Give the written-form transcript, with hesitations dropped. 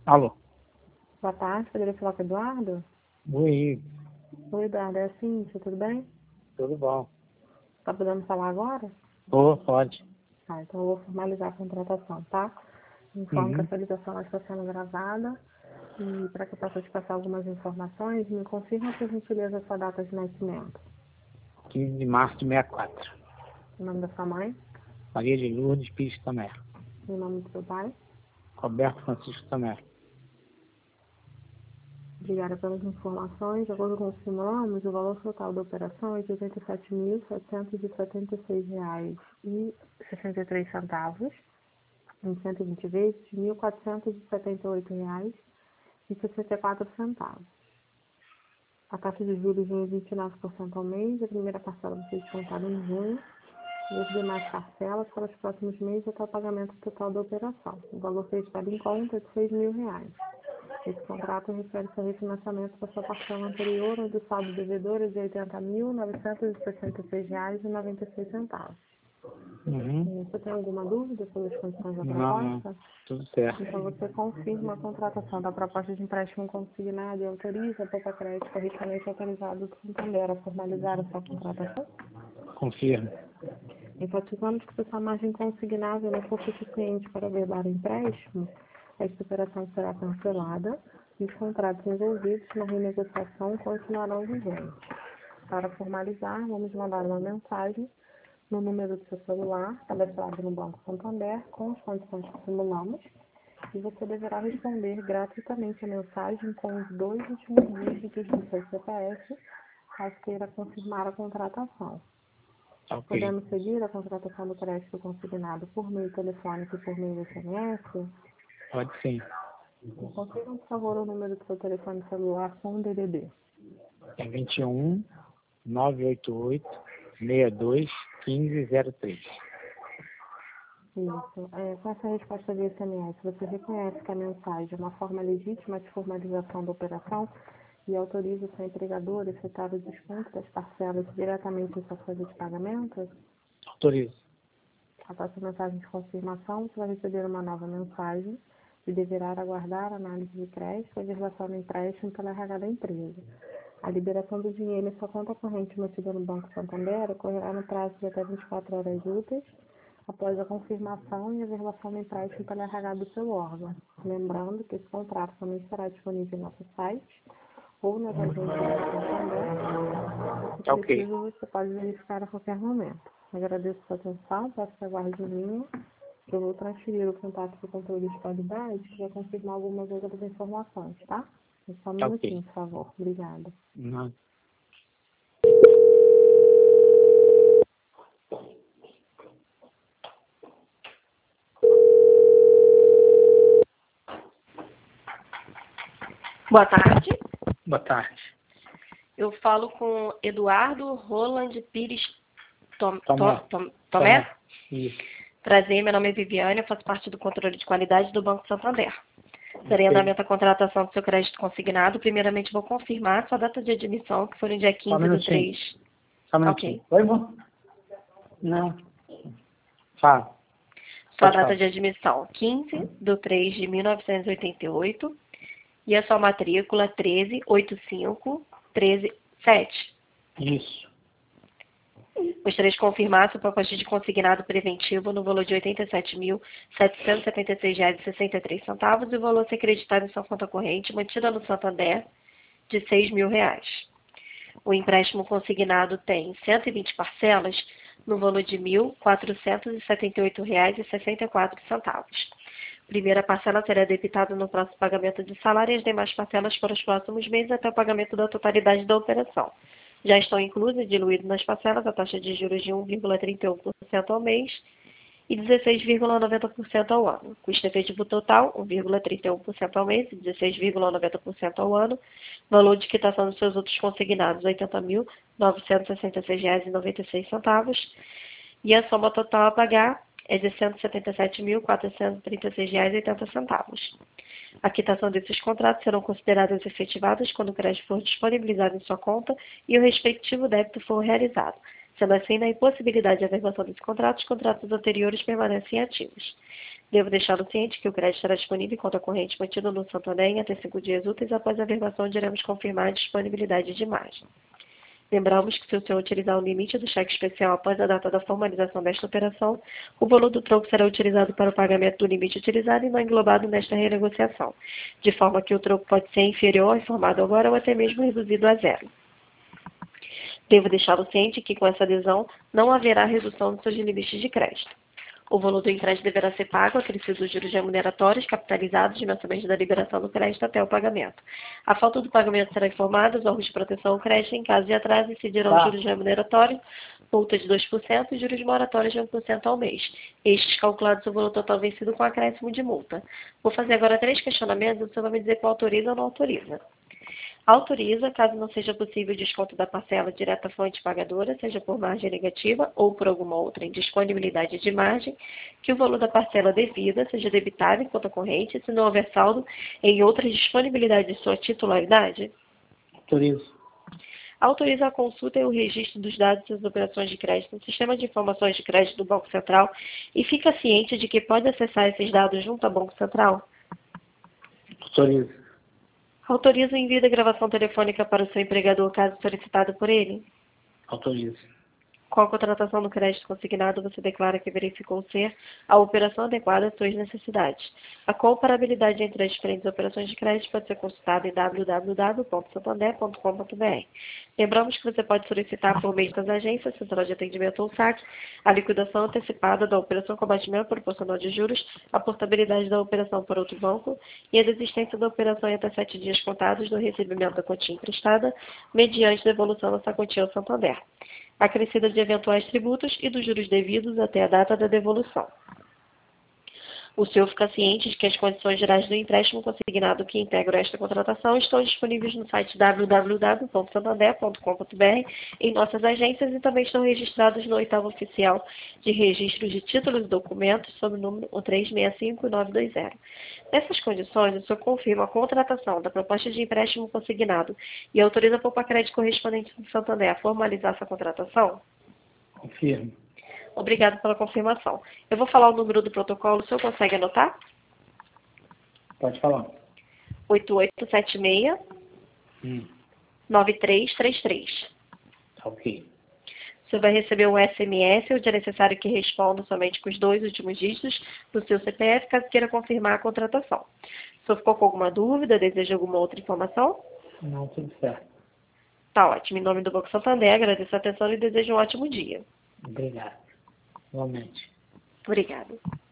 Alô? Boa tarde, poderia falar com o Eduardo? Oi, Oi, Eduardo, é a Cíntia, tudo bem? tudo bom? Tá podendo falar agora? Pode. Tá, então eu vou formalizar a contratação, tá? Informo que Uhum. essa ligação está sendo gravada e para que eu possa te passar algumas informações, me confirma por gentileza a sua data de nascimento. 15 de março de 64. O nome da sua mãe, Maria de Lourdes Pires Tomé. e o nome do seu pai. Roberto Francisco Tomé. Obrigada pelas informações. De acordo com o que simulamos, o valor total da operação é de R$ 87.776,63, em 120 vezes de R$ 1.478,64. A taxa de juros em 29% ao mês, a primeira parcela vai ser descontada em junho, e as demais parcelas pelos próximos meses até o pagamento total da operação. O valor fechado em conta é de R$ 6.000. Esse contrato refere-se ao refinanciamento da sua parcela anterior, onde o saldo devedor é de R$ 80.966,96. Uhum. Você tem alguma dúvida sobre as condições da Não, proposta? tudo certo. Então você confirma a contratação da proposta de empréstimo consignado e autoriza a Poupa Crédito corretamente autorizado do Santander a formalizar a sua contratação? Confirmo. Enfatizamos que se sua margem consignável não for suficiente para velar o empréstimo, esta operação será cancelada e os contratos envolvidos na renegociação continuarão vigentes. Para formalizar, vamos mandar uma mensagem no número do seu celular, cadastrado no Banco Santander, com as condições que simulamos, e você deverá responder gratuitamente a mensagem com os 2 últimos dígitos do seu CPF, caso queira confirmar a contratação. Ok. Podemos seguir a contratação do crédito consignado por meio telefônico e por meio SMS? Pode sim. Confirma, por favor, o número do seu telefone celular com o DDD. É 21 988 62 1503. Isso. Com essa resposta de SMS, você reconhece que a mensagem é uma forma legítima de formalização da operação e autoriza o seu empregador a efetuar o desconto das parcelas diretamente em sua folha de pagamento? Autorizo. Após a mensagem de confirmação, você vai receber uma nova mensagem e deverá aguardar a análise de crédito e a versão do empréstimo pela RH da empresa. A liberação do dinheiro em sua conta corrente mantida no Banco Santander ocorrerá no prazo de até 24 horas úteis após a confirmação e a versão do empréstimo pela RH do seu órgão. Lembrando que esse contrato também estará disponível em nosso site ou nas agências do Santander. Se Ok. preciso, você pode verificar a qualquer momento. Agradeço a sua atenção, peço que aguarde em linha. Eu vou transferir o contato para o controle de qualidade para confirmar algumas outras informações, tá? Só um minutinho, Ok. por favor. Obrigada. Não. Boa tarde. Boa tarde. Eu falo com Eduardo Roland Pires Tomé. Tomé. Isso. Prazer, meu nome é Viviane, eu faço parte do controle de qualidade do Banco Santander. Darei Ok. andamento à contratação do seu crédito consignado. Primeiramente, vou confirmar a sua data de admissão, que foi no dia Só um 15 do minutinho. 3. Só um minutinho. Oi, irmão? Não. Fala. Sua Pode data falar. de admissão, 15 de 3 de 1988. E a sua matrícula, 1385137. Isso. Gostaria de confirmar seu pacote de consignado preventivo no valor de R$ 87.776,63 e o valor a ser acreditado em sua conta corrente, mantida no Santander, de R$ 6.000. O empréstimo consignado tem 120 parcelas no valor de R$ 1.478,64. Primeira parcela será debitada no próximo pagamento de salário e as demais parcelas para os próximos meses até o pagamento da totalidade da operação. Já estão inclusas e diluídas nas parcelas a taxa de juros de 1,31% ao mês e 16,90% ao ano. Custo efetivo total, 1,31% ao mês e 16,90% ao ano. Valor de quitação dos seus outros consignados, R$ 80.966,96. E a soma total a pagar é de R$ 177.436,80. A quitação desses contratos serão consideradas efetivadas quando o crédito for disponibilizado em sua conta e o respectivo débito for realizado, Sendo assim, na impossibilidade de averbação desse contrato, os contratos anteriores permanecem ativos. Devo deixá-lo ciente que o crédito estará disponível em conta corrente mantida no Santander em até 5 dias úteis após a averbação, onde iremos confirmar a disponibilidade de margem. Lembramos que, se o senhor utilizar o limite do cheque especial após a data da formalização desta operação, o valor do troco será utilizado para o pagamento do limite utilizado e não englobado nesta renegociação, de forma que o troco pode ser inferior ao informado agora ou até mesmo reduzido a zero. Devo deixá-lo ciente que, com essa adesão, não haverá redução dos seus limites de crédito. O valor do empréstimo deverá ser pago, acrescidos os juros remuneratórios capitalizados de mensalmente da liberação do crédito até o pagamento. A falta do pagamento será informada aos órgãos de proteção ao crédito em caso de atraso, incidirão os juros remuneratórios, multa de 2% e juros moratórios de 1% ao mês. Estes calculados o valor total vencido com acréscimo de multa. Vou fazer agora 3 questionamentos e o senhor vai me dizer qual autoriza ou não autoriza. Autoriza, caso não seja possível o desconto da parcela direta à fonte pagadora, seja por margem negativa ou por alguma outra indisponibilidade de margem, que o valor da parcela devida seja debitado em conta corrente, se não houver saldo em outra disponibilidade de sua titularidade? Autorizo. Autoriza a consulta e o registro dos dados das operações de crédito no Sistema de Informações de Crédito do Banco Central e fica ciente de que pode acessar esses dados junto ao Banco Central? Autorizo. Autoriza o envio da gravação telefônica para o seu empregador, caso solicitado por ele? Autorizo. Com a contratação do crédito consignado, você declara que verificou ser a operação adequada às suas necessidades. A comparabilidade entre as diferentes operações de crédito pode ser consultada em www.santander.com.br. Lembramos que você pode solicitar por meio das agências, central de atendimento ou SAC, a liquidação antecipada da operação com abatimento proporcional de juros, a portabilidade da operação por outro banco e a desistência da operação em até 7 dias contados do recebimento da quantia emprestada, mediante devolução dessa quantia ao Santander, acrescida de eventuais tributos e dos juros devidos até a data da devolução. O senhor fica ciente de que as condições gerais do empréstimo consignado que integram esta contratação estão disponíveis no site www.santander.com.br, em nossas agências, e também estão registrados no 8º Oficial de Registro de Títulos e Documentos, sob o número 1365920. Nessas condições, o senhor confirma a contratação da proposta de empréstimo consignado e autoriza a Poupa-Crédito correspondente do Santander a formalizar essa contratação? Confirmo. Obrigado pela confirmação. Eu vou falar o número do protocolo, o senhor consegue anotar? Pode falar. 8876 9333. Tá ok. O senhor vai receber um SMS, onde é necessário que responda somente com os 2 últimos dígitos do seu CPF, caso queira confirmar a contratação. O senhor ficou com alguma dúvida, deseja alguma outra informação? Não, tudo certo. Tá ótimo. Em nome do Banco Santander, agradeço a atenção e desejo um ótimo dia. Obrigado. Igualmente. Obrigada.